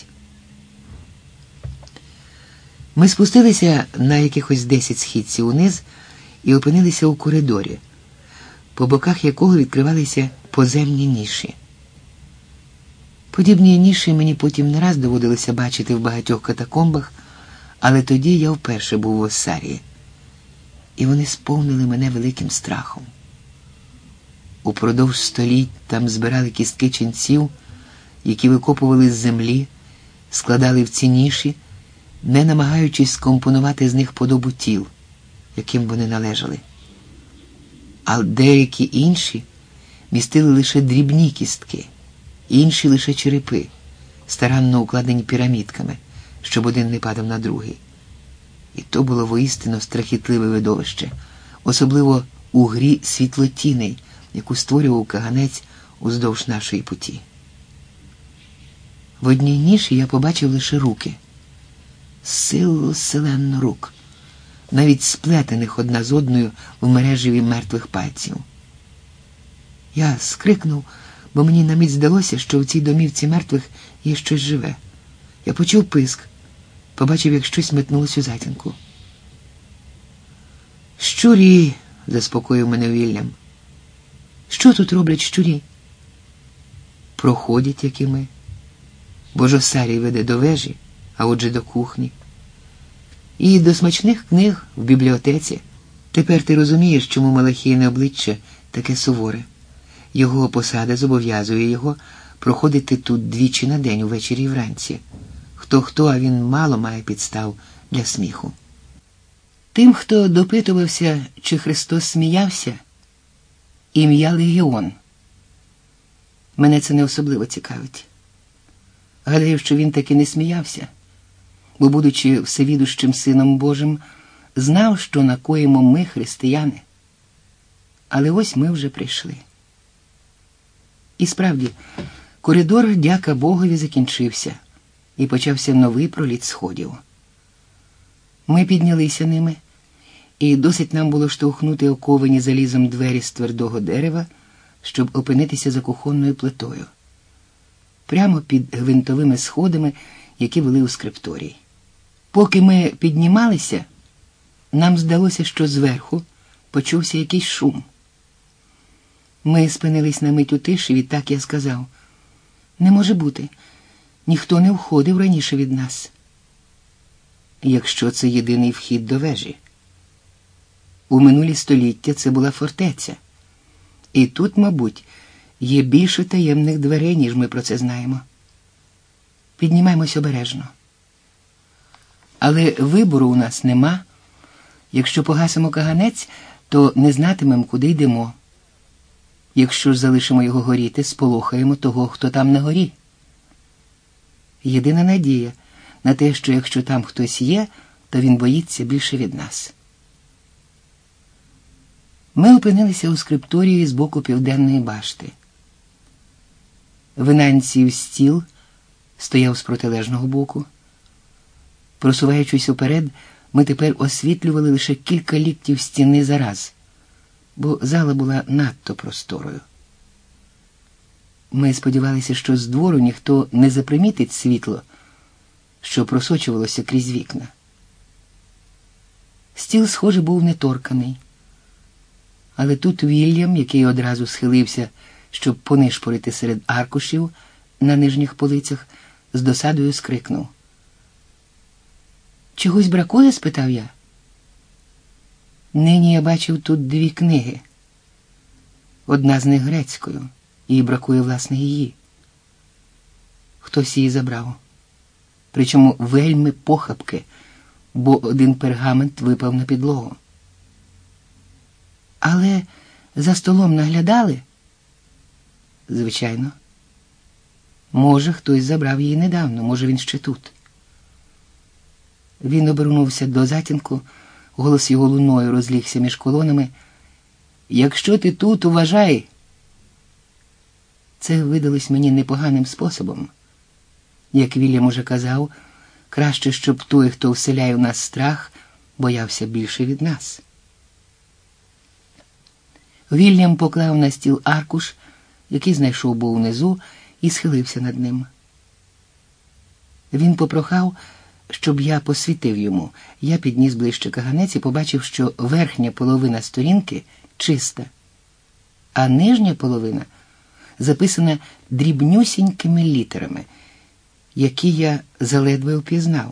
Ми спустилися на якихось 10 східців униз і опинилися у коридорі, по боках якого відкривалися поземні ніші. Подібні ніші мені потім не раз доводилося бачити в багатьох катакомбах, але тоді я вперше був в Оссарії, і вони сповнили мене великим страхом. Упродовж століть там збирали кістки ченців, які викопували з землі, складали в ці ніші, не намагаючись скомпонувати з них подобу тіл, яким вони належали. А деякі інші містили лише дрібні кістки, інші лише черепи, старанно укладені пірамідками, щоб один не падав на другий. І то було воістину страхітливе видовище, особливо у грі світлотіней, яку створював каганець уздовж нашої путі. В одній ніші я побачив лише руки. Силу селенну рук, навіть сплетених одна з одною в мережеві мертвих пальців. Я скрикнув, бо мені на мить здалося, що в цій домівці мертвих є щось живе. Я почув писк, побачив, як щось метнулось у затінку. «Щурі!» – заспокоїв мене Вільям. «Що тут роблять щурі?» «Проходять, як і ми. Бо ж Оссарій веде до вежі, а отже до кухні. І до смачних книг в бібліотеці. Тепер ти розумієш, чому Малахіїне обличчя таке суворе. Його посада зобов'язує його проходити тут двічі на день, увечері і вранці. Хто-хто, а він мало має підстав для сміху». Тим, хто допитувався, чи Христос сміявся, ім'я Легіон. Мене це не особливо цікавить. Гадаю, що він таки не сміявся, бо, будучи всевідущим Сином Божим, знав, що накоїмо ми, християни. Але ось ми вже прийшли. І справді, коридор, дяка Богові, закінчився, і почався новий проліт сходів. Ми піднялися ними, і досить нам було штовхнути оковані залізом двері з твердого дерева, щоб опинитися за кухонною плитою, прямо під гвинтовими сходами, які вели у скрипторій. Поки ми піднімалися, нам здалося, що зверху почувся якийсь шум. Ми спинились на мить у тиші, відтак я сказав: «Не може бути, ніхто не входив раніше від нас». Якщо це єдиний вхід до вежі. У минулі століття це була фортеця. І тут, мабуть, є більше таємних дверей, ніж ми про це знаємо. Піднімаємось обережно. Але вибору у нас нема. Якщо погасимо каганець, то не знатимемо, куди йдемо. Якщо ж залишимо його горіти, сполохаємо того, хто там на горі. Єдина надія на те, що якщо там хтось є, то він боїться більше від нас. Ми опинилися у скрипторії з боку південної башти. Винанців стіл стояв з протилежного боку. Просуваючись уперед, ми тепер освітлювали лише кілька ліктів стіни за раз, бо зала була надто просторою. Ми сподівалися, що з двору ніхто не запримітить світло, що просочувалося крізь вікна. Стіл, схоже, був неторканий. Але тут Вільям, який одразу схилився, щоб понишпорити серед аркушів на нижніх полицях, з досадою скрикнув: «Чогось бракує?» – спитав я. «Нині я бачив тут 2 книги. Одна з них грецькою, і бракує, власне, її. Хтось її забрав. Причому вельми похапки, бо один пергамент випав на підлогу. Але за столом наглядали? Звичайно. Може, хтось забрав її недавно, може, він ще тут. Він обернувся до затінку, голос його луною розлігся між колонами. «Якщо ти тут, уважай!» Це видалось мені непоганим способом. Як Вільям уже казав, краще, щоб той, хто вселяє в нас страх, боявся більше від нас. Вільям поклав на стіл аркуш, який знайшов був унизу, і схилився над ним. Він попрохав, щоб я посвітив йому. Я підніс ближче каганець і побачив, що верхня половина сторінки чиста, а нижня половина записана дрібнюсінькими літерами, які я заледве впізнав.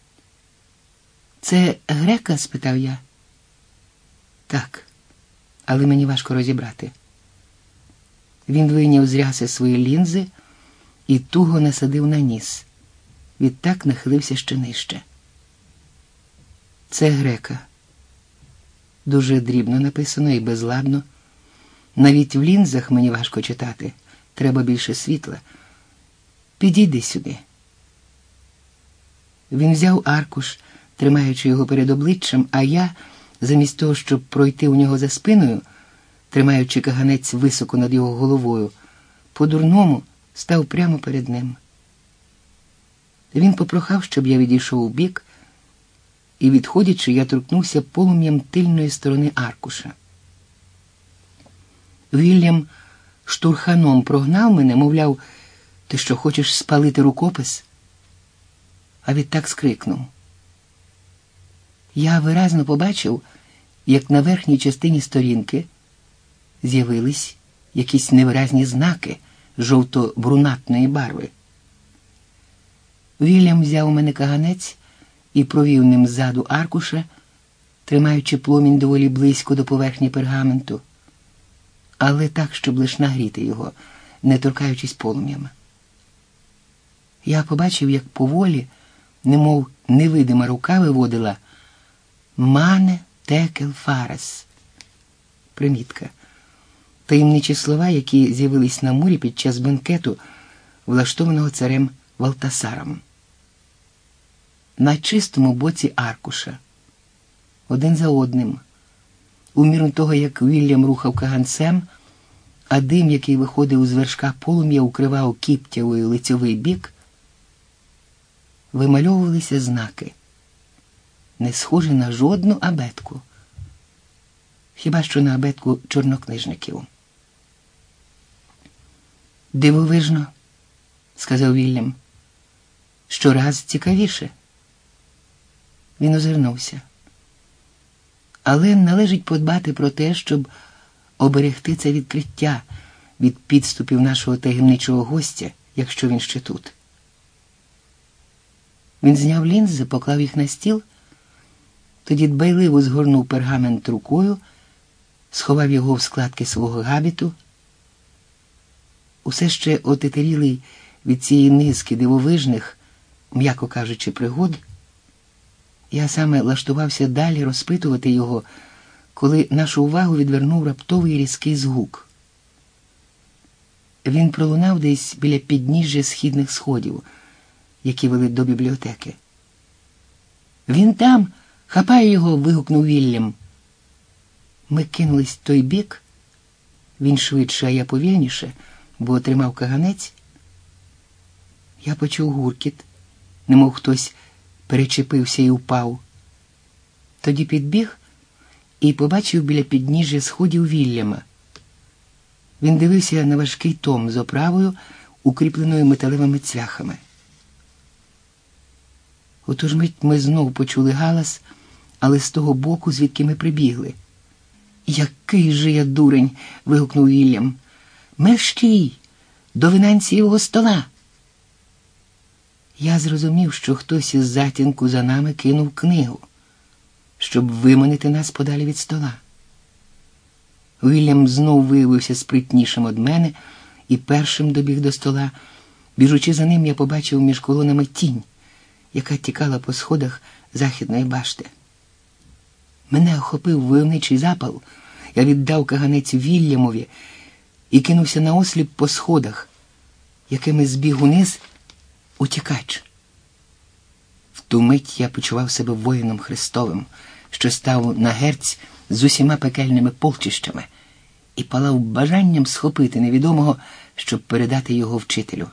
«Це грека?» – спитав я. «Так, але мені важко розібрати». Він вийняв з ряси свої лінзи і туго насадив на ніс. Відтак нахилився ще нижче. «Це грека. Дуже дрібно написано і безладно. Навіть в лінзах мені важко читати. Треба більше світла. Підійди сюди». Він взяв аркуш, тримаючи його перед обличчям, а я, замість того, щоб пройти у нього за спиною, тримаючи каганець високо над його головою, по-дурному став прямо перед ним. Він попрохав, щоб я відійшов убік, і, відходячи, я торкнувся полум'ям тильної сторони аркуша. Вільям штурханом прогнав мене, мовляв, «Ти що, хочеш спалити рукопис?» А відтак скрикнув. Я виразно побачив, як на верхній частині сторінки з'явились якісь невиразні знаки жовто-брунатної барви. Вільям взяв у мене каганець і провів ним ззаду аркуша, тримаючи пломінь доволі близько до поверхні пергаменту, але так, щоб лиш нагріти його, не торкаючись полум'ям. Я побачив, як поволі, немов невидима рука виводила «Мане текел фарес». Примітка. Таємничі слова, які з'явились на мурі під час бенкету, влаштованого царем Валтасаром. На чистому боці аркуша, один за одним, у міру того, як Вільям рухав каганцем, а дим, який виходив з вершка полум'я, укривав кіптявий лицьовий бік, вимальовувалися знаки, не схожі на жодну абетку, хіба що на абетку чорнокнижників. «Дивовижно», – сказав Вільям, – «щораз цікавіше». Він озирнувся. Але належить подбати про те, щоб оберегти це відкриття від підступів нашого таємничого гостя, якщо він ще тут. Він зняв лінзи, поклав їх на стіл, тоді дбайливо згорнув пергамент рукою, сховав його в складки свого габіту. Усе ще отетерілий від цієї низки дивовижних, м'яко кажучи, пригод, я саме лаштувався далі розпитувати його, коли нашу увагу відвернув раптовий різкий згук. Він пролунав десь біля підніжжя східних сходів, які вели до бібліотеки. «Він там! Хапай його!» – вигукнув Вільям. Ми кинулись в той бік, він швидше, а я повільніше, бо тримав каганець. Я почув гуркіт, немов хтось перечепився і впав. Тоді підбіг і побачив біля підніжжя сходів Вільяма. Він дивився на важкий том з оправою, укріпленою металевими цвяхами. У ту ж мить ми знов почули галас, але з того боку, звідки ми прибігли. «Який же я дурень!» – вигукнув Вільям. «Мерщій! До Венанцієвого стола!» Я зрозумів, що хтось із затінку за нами кинув книгу, щоб виманити нас подалі від стола. Вільям знов виявився спритнішим від мене і першим добіг до стола. Біжучи за ним, я побачив між колонами тінь, яка тікала по сходах західної башти. Мене охопив войовничий запал. Я віддав каганець Вільямові і кинувся наосліп по сходах, якими збіг униз утікач. В ту мить я почував себе воїном Христовим, що став на герць з усіма пекельними полчищами і палав бажанням схопити невідомого, щоб передати його вчителю.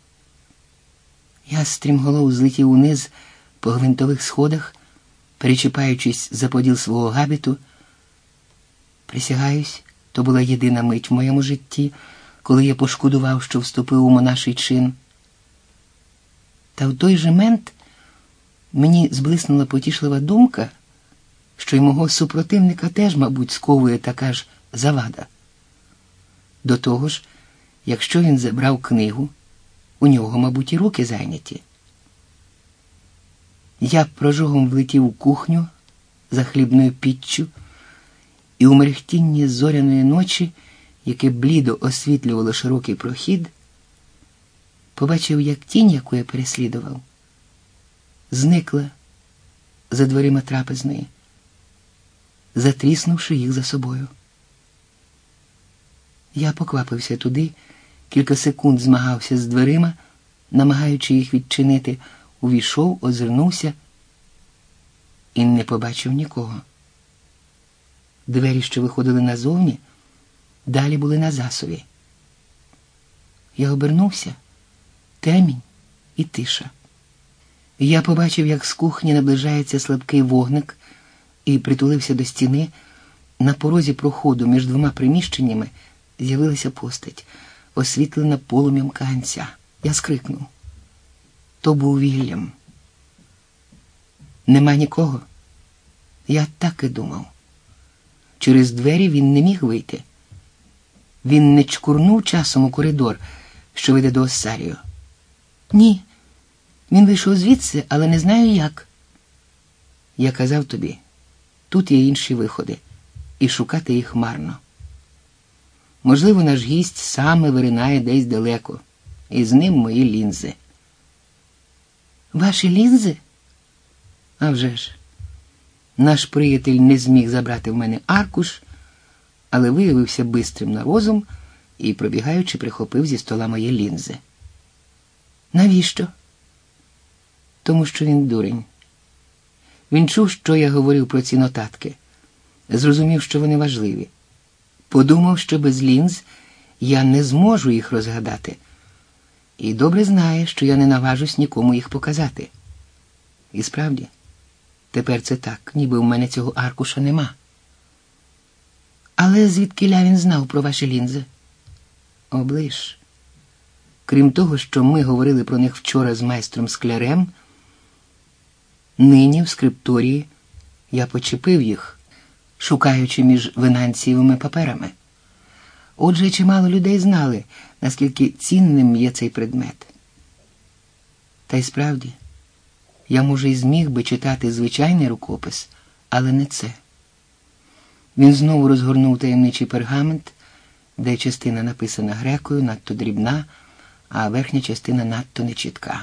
Я стрімголов злетів униз по гвинтових сходах, перечіпаючись за поділ свого габіту. Присягаюсь, то була єдина мить в моєму житті, коли я пошкодував, що вступив у монаший чин. Та в той же мент мені зблиснула потішлива думка, що й мого супротивника теж, мабуть, сковує така ж завада. До того ж, якщо він забрав книгу, у нього, мабуть, і руки зайняті. Я прожогом влетів у кухню за хлібною піччю, і у мерехтінні зоряної ночі, яке блідо освітлювало широкий прохід, побачив, як тінь, яку я переслідував, зникла за дверима трапезної, затріснувши їх за собою. Я поквапився туди, кілька секунд змагався з дверима, намагаючи їх відчинити, увійшов, озирнувся і не побачив нікого. Двері, що виходили назовні, далі були на засуві. Я обернувся, темінь і тиша. Я побачив, як з кухні наближається слабкий вогник, і притулився до стіни. На порозі проходу між двома приміщеннями з'явилася постать, освітлена полум'ям каганця. Я скрикнув. То був Вільям. Нема нікого? Я так і думав. Через двері він не міг вийти. Він не чкурнув часом у коридор, що веде до Оссаріо. Ні, він вийшов звідси, але не знаю як. Я казав тобі, тут є інші виходи, і шукати їх марно. Можливо, наш гість саме виринає десь далеко, і з ним мої лінзи. Ваші лінзи? А вже ж. Наш приятель не зміг забрати в мене аркуш, але виявився бистрим на розум і, пробігаючи, прихопив зі стола мої лінзи. Навіщо? Тому що він дурень. Він чув, що я говорив про ці нотатки. Зрозумів, що вони важливі. Подумав, що без лінз я не зможу їх розгадати. І добре знає, що я не наважусь нікому їх показати. І справді, тепер це так, ніби в мене цього аркуша нема. Але звідкиля він знав про ваші лінзи? Оближ. Крім того, що ми говорили про них вчора з майстром Склярем, нині в скрипторії я почепив їх, шукаючи між венанцієвими паперами. Отже, чимало людей знали, наскільки цінним є цей предмет. Та й справді, я, може, і зміг би читати звичайний рукопис, але не це. Він знову розгорнув таємничий пергамент, де частина написана грекою, надто дрібна, а верхня частина надто нечітка.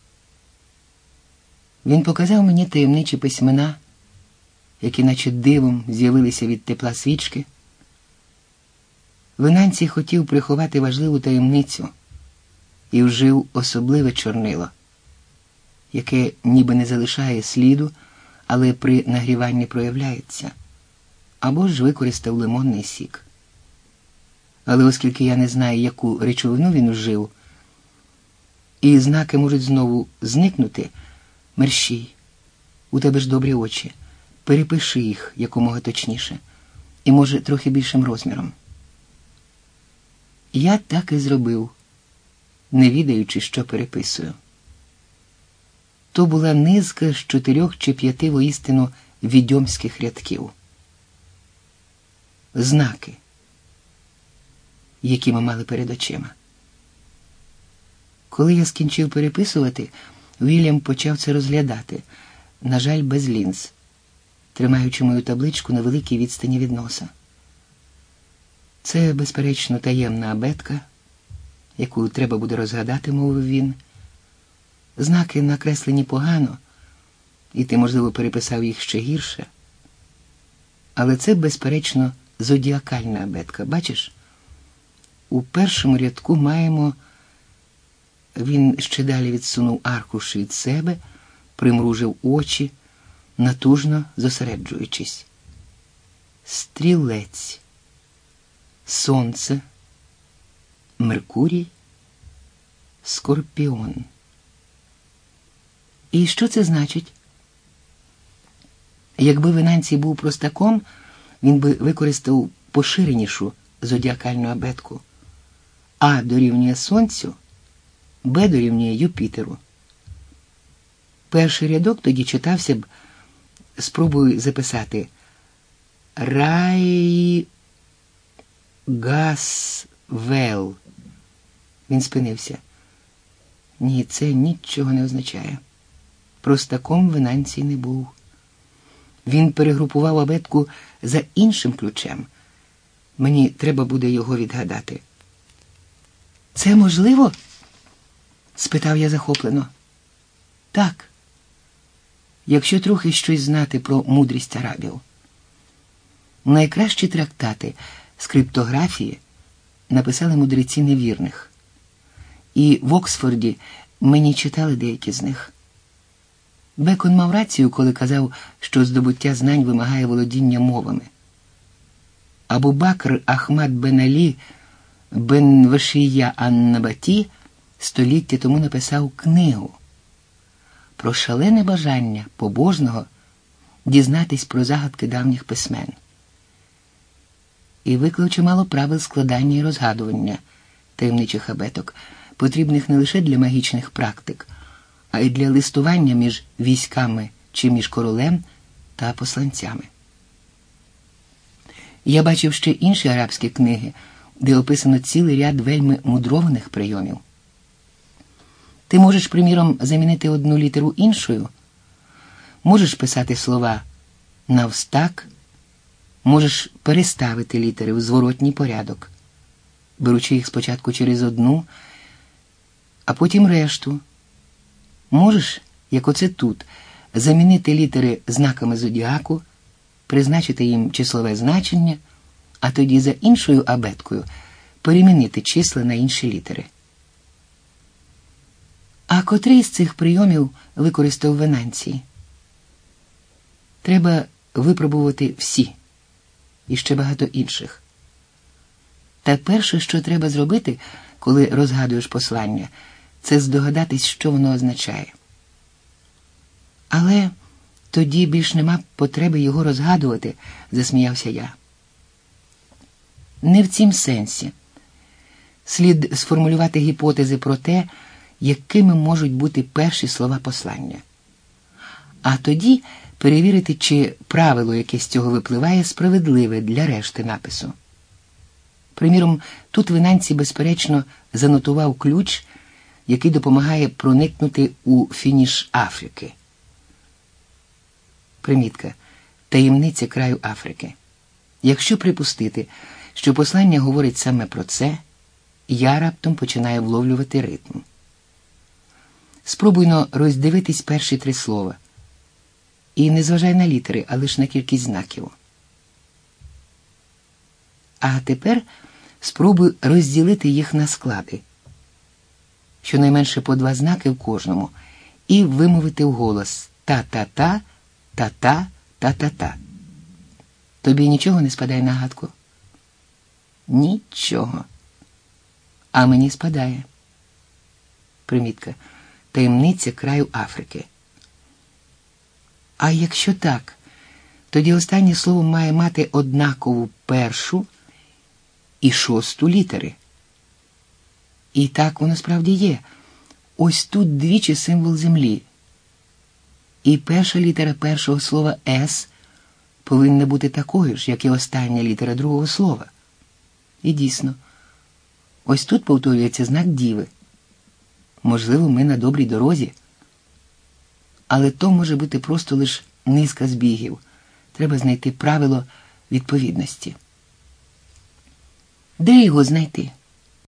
Він показав мені таємничі письмена, які наче дивом з'явилися від тепла свічки. Венанцій хотів приховати важливу таємницю і вжив особливе чорнило, яке ніби не залишає сліду, але при нагріванні проявляється, або ж використав лимонний сік. Але оскільки я не знаю, яку речовину він вжив, і знаки можуть знову зникнути, мерщій, у тебе ж добрі очі, перепиши їх якомога точніше, і, може, трохи більшим розміром. Я так і зробив, не відаючи, що переписую. То була низка з 4 чи 5 воістину відьомських рядків. Знаки, які ми мали перед очима. Коли я скінчив переписувати, Вільям почав це розглядати, на жаль, без лінз, тримаючи мою табличку на великій відстані від носа. Це, безперечно, таємна абетка, яку треба буде розгадати, мовив він. Знаки накреслені погано, і ти, можливо, переписав їх ще гірше. Але це, безперечно, зодіакальна абетка. Бачиш? У першому рядку маємо... Він ще далі відсунув аркуш від себе, примружив очі, натужно зосереджуючись. Стрілець, Сонце, Меркурій, Скорпіон. І що це значить? Якби Венанцій був простаком, він би використав поширенішу зодіакальну абетку. А дорівнює Сонцю, Б дорівнює Юпітеру. Перший рядок тоді читався б, спробую записати, Рай Гас Вел. Він спинився. Ні, це нічого не означає. Простаком Венанцій не був. Він перегрупував абетку за іншим ключем. Мені треба буде його відгадати. Це можливо? Спитав я захоплено. Так. Якщо трохи щось знати про мудрість арабів. Найкращі трактати з криптографії написали мудреці невірних. І в Оксфорді мені читали деякі з них. Бекон мав рацію, коли казав, що здобуття знань вимагає володіння мовами. Абу Бакр Ахмад бен Алі бен Вешія ан-Набаті століття тому написав книгу про шалене бажання побожного дізнатись про загадки давніх письмен. І виклав чимало правил складання і розгадування таємничих абеток, потрібних не лише для магічних практик, а й для листування між військами чи між королем та посланцями. Я бачив ще інші арабські книги, де описано цілий ряд вельми мудрованих прийомів. Ти можеш, приміром, замінити одну літеру іншою, можеш писати слова навстак, можеш переставити літери в зворотній порядок, беручи їх спочатку через одну, а потім решту. Можеш, як оце тут, замінити літери знаками зодіаку, призначити їм числове значення, а тоді за іншою абеткою перемінити числа на інші літери. А котрий з цих прийомів використав Венанцій? Треба випробувати всі, і ще багато інших. Та перше, що треба зробити, коли розгадуєш послання, це здогадатись, що воно означає. Але тоді більш нема потреби його розгадувати, засміявся я. Не в цім сенсі. Слід сформулювати гіпотези про те, якими можуть бути перші слова послання. А тоді перевірити, чи правило, яке з цього випливає, справедливе для решти напису. Приміром, тут Венанцій, безперечно, занотував ключ, який допомагає проникнути у фініш Африки. Примітка. Таємниця краю Африки. Якщо припустити, що послання говорить саме про це, я раптом починаю вловлювати ритм. Спробуйно роздивитись перші 3 слова. І не зважай на літери, а лише на кількість знаків. А тепер спробуй розділити їх на склади. Щонайменше по 2 знаки в кожному. І вимовити вголос та-та-та, та-та, та-та-та. Тобі нічого не спадає на гадку? Нічого. А мені спадає. Примітка. Таємниця краю Африки. А якщо так, тоді останнє слово має мати однакову першу і 6 літери. І так воно справді є. Ось тут двічі символ землі. І перша літера першого слова «С» повинна бути такою ж, як і остання літера другого слова. І дійсно, ось тут повторюється знак Діви. Можливо, ми на добрій дорозі. Але то може бути просто лише низка збігів. Треба знайти правило відповідності. Де його знайти?